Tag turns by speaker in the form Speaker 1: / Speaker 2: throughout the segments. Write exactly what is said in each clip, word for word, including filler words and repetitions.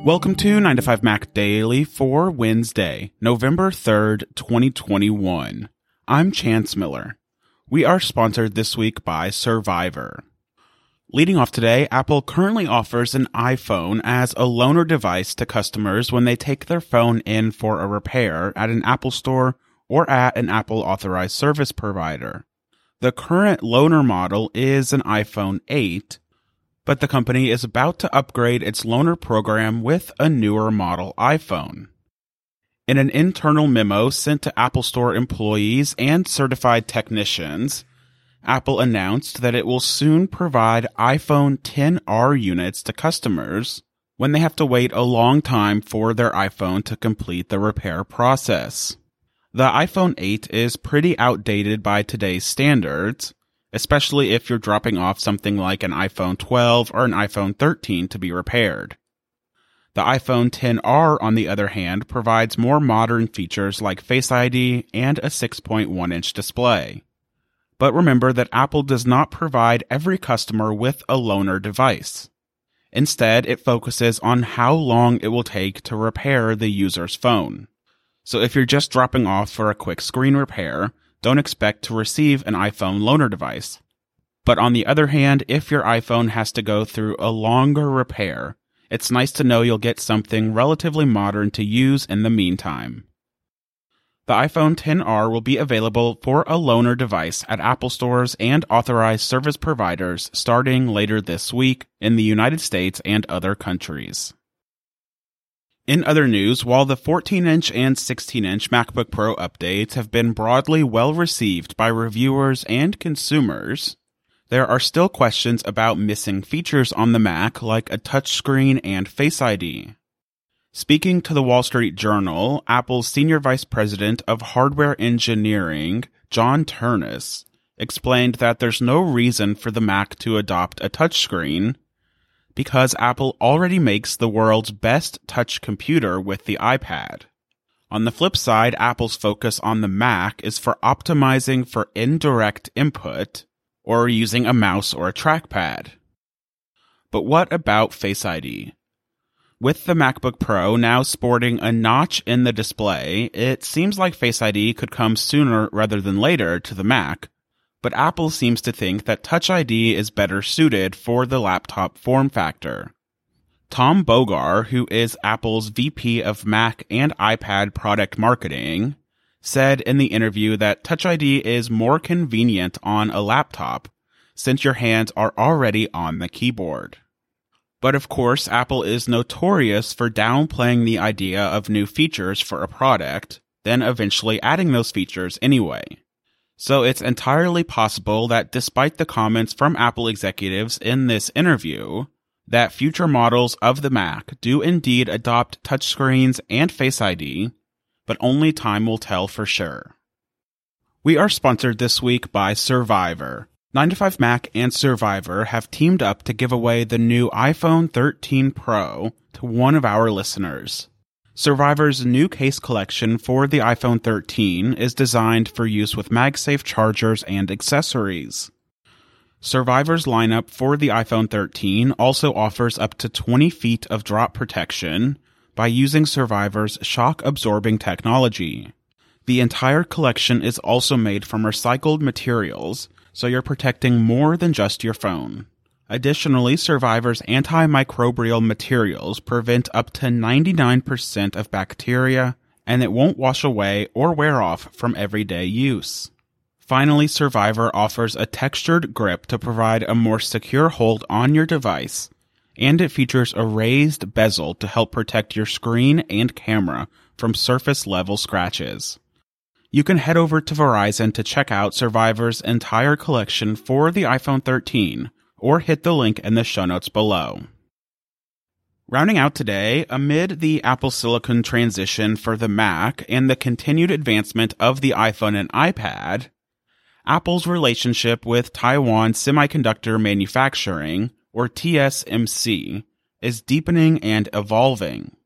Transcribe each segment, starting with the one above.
Speaker 1: Welcome to nine to five Mac Daily for Wednesday, November third, twenty twenty-one. I'm Chance Miller. We are sponsored this week by Survivor. Leading off today, Apple currently offers an iPhone as a loaner device to customers when they take their phone in for a repair at an Apple store or at an Apple authorized service provider. The current loaner model is an iPhone eight, but the company is about to upgrade its loaner program with a newer model iPhone. In an internal memo sent to Apple Store employees and certified technicians, Apple announced that it will soon provide iPhone X R units to customers when they have to wait a long time for their iPhone to complete the repair process. The iPhone eight is pretty outdated by today's standards, especially if you're dropping off something like an iPhone twelve or an iPhone thirteen to be repaired. The iPhone X R, on the other hand, provides more modern features like Face I D and a six point one inch display. But remember that Apple does not provide every customer with a loaner device. Instead, it focuses on how long it will take to repair the user's phone. So if you're just dropping off for a quick screen repair, don't expect to receive an iPhone loaner device. But on the other hand, if your iPhone has to go through a longer repair, it's nice to know you'll get something relatively modern to use in the meantime. The iPhone X R will be available for a loaner device at Apple stores and authorized service providers starting later this week in the United States and other countries. In other news, while the fourteen inch and sixteen inch MacBook Pro updates have been broadly well received by reviewers and consumers, there are still questions about missing features on the Mac like a touchscreen and Face I D. Speaking to the Wall Street Journal, Apple's Senior Vice President of Hardware Engineering, John Ternus, explained that there's no reason for the Mac to adopt a touchscreen because Apple already makes the world's best touch computer with the iPad. On the flip side, Apple's focus on the Mac is for optimizing for indirect input or using a mouse or a trackpad. But what about Face I D? With the MacBook Pro now sporting a notch in the display, it seems like Face I D could come sooner rather than later to the Mac, but Apple seems to think that Touch I D is better suited for the laptop form factor. Tom Bogar, who is Apple's V P of Mac and iPad product marketing, said in the interview that Touch I D is more convenient on a laptop since your hands are already on the keyboard. But of course, Apple is notorious for downplaying the idea of new features for a product, then eventually adding those features anyway. So it's entirely possible that despite the comments from Apple executives in this interview, that future models of the Mac do indeed adopt touchscreens and Face I D, but only time will tell for sure. We are sponsored this week by Survivor. nine to five Mac and Survivor have teamed up to give away the new iPhone thirteen Pro to one of our listeners. Survivor's new case collection for the iPhone thirteen is designed for use with MagSafe chargers and accessories. Survivor's lineup for the iPhone thirteen also offers up to twenty feet of drop protection by using Survivor's shock-absorbing technology. The entire collection is also made from recycled materials, so you're protecting more than just your phone. Additionally, Survivor's antimicrobial materials prevent up to ninety-nine percent of bacteria, and it won't wash away or wear off from everyday use. Finally, Survivor offers a textured grip to provide a more secure hold on your device, and it features a raised bezel to help protect your screen and camera from surface-level scratches. You can head over to Verizon to check out Survivor's entire collection for the iPhone thirteen, or hit the link in the show notes below. Rounding out today, amid the Apple Silicon transition for the Mac and the continued advancement of the iPhone and iPad, Apple's relationship with Taiwan Semiconductor Manufacturing, or T S M C, is deepening and evolving.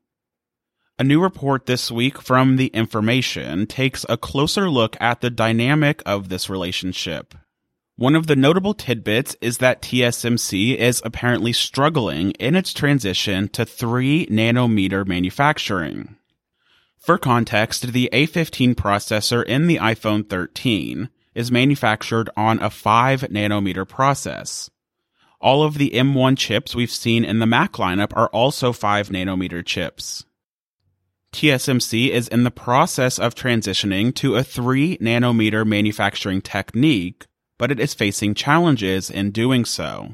Speaker 1: A new report this week from The Information takes a closer look at the dynamic of this relationship. One of the notable tidbits is that T S M C is apparently struggling in its transition to three nanometer manufacturing. For context, the A fifteen processor in the iPhone thirteen is manufactured on a five nanometer process. All of the M one chips we've seen in the Mac lineup are also five nanometer chips. T S M C is in the process of transitioning to a three nanometer manufacturing technique, but it is facing challenges in doing so.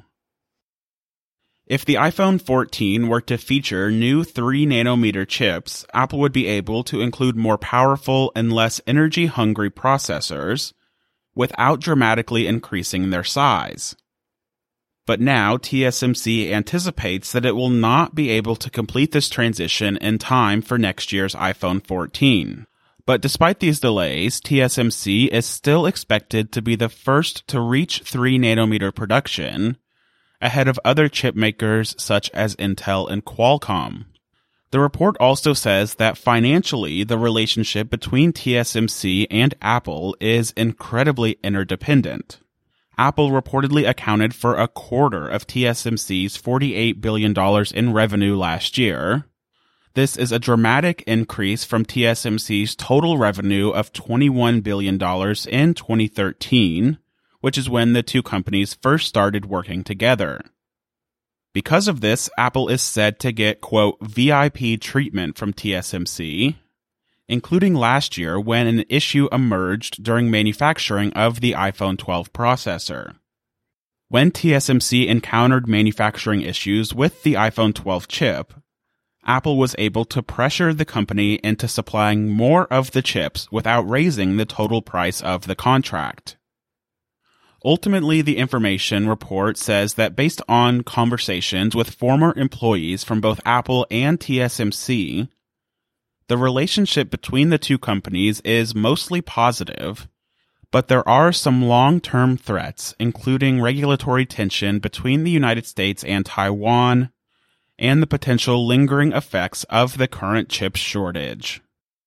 Speaker 1: If the iPhone fourteen were to feature new three nanometer chips, Apple would be able to include more powerful and less energy-hungry processors without dramatically increasing their size. But now, T S M C anticipates that it will not be able to complete this transition in time for next year's iPhone fourteen. But despite these delays, T S M C is still expected to be the first to reach three nanometer production, ahead of other chip makers such as Intel and Qualcomm. The report also says that financially, the relationship between T S M C and Apple is incredibly interdependent. Apple reportedly accounted for a quarter of T S M C's forty-eight billion dollars in revenue last year. This is a dramatic increase from T S M C's total revenue of twenty-one billion dollars in twenty thirteen, which is when the two companies first started working together. Because of this, Apple is said to get, quote, V I P treatment from T S M C, including last year when an issue emerged during manufacturing of the iPhone twelve processor. When T S M C encountered manufacturing issues with the iPhone twelve chip, Apple was able to pressure the company into supplying more of the chips without raising the total price of the contract. Ultimately, the information report says that based on conversations with former employees from both Apple and T S M C, the relationship between the two companies is mostly positive, but there are some long-term threats, including regulatory tension between the United States and Taiwan, and the potential lingering effects of the current chip shortage.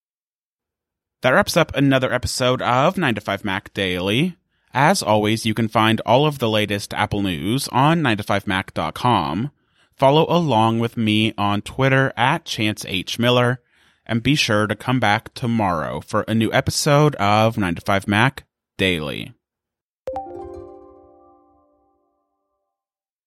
Speaker 1: That wraps up another episode of nine to five Mac Daily. As always, you can find all of the latest Apple news on nine to five mac dot com. Follow along with me on Twitter at Chance H. Miller, and be sure to come back tomorrow for a new episode of nine to five Mac Daily.